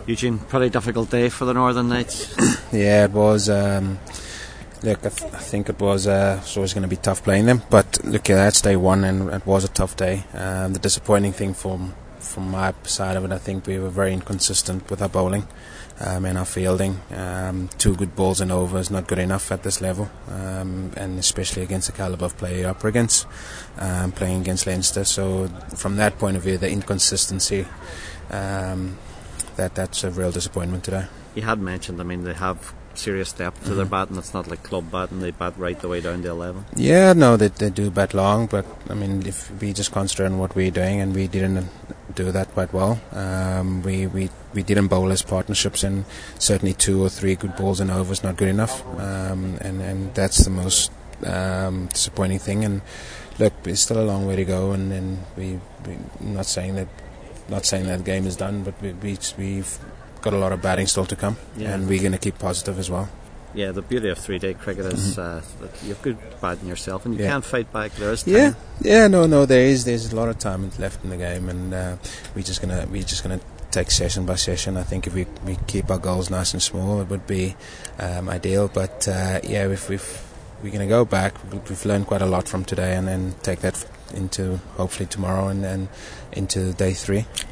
Eugene, pretty difficult day for the Northern Knights. Yeah, it was. Look, I think it was always going to be tough playing them. But look, that's day one, and it was a tough day. The disappointing thing from my side of it, I think we were very inconsistent with our bowling and our fielding. 2 good balls and over is not good enough at this level, and especially against the calibre of player you're up against, playing against Leinster. So from that point of view, the inconsistency, that's a real disappointment today. You had mentioned, they have serious depth to their batting. It's not like club batting, they bat right the way down to 11. Yeah, no, they do bat long, but if we just concentrate on what we're doing, and we didn't do that quite well. We didn't bowl as partnerships, and certainly 2 or 3 good balls and overs not good enough, and that's the most disappointing thing. And look, there's still a long way to go, and we not saying that the game is done, but we've got a lot of batting still to come, and we're going to keep positive as well. Yeah, the beauty of 3-day cricket is that you have good batting yourself, and you can't fight back. There is time. No, there's a lot of time left in the game, and we're just gonna take session by session. I think if we keep our goals nice and small, it would be ideal. But if we're going to go back, we've learned quite a lot from today, and then take that into hopefully tomorrow and into day 3.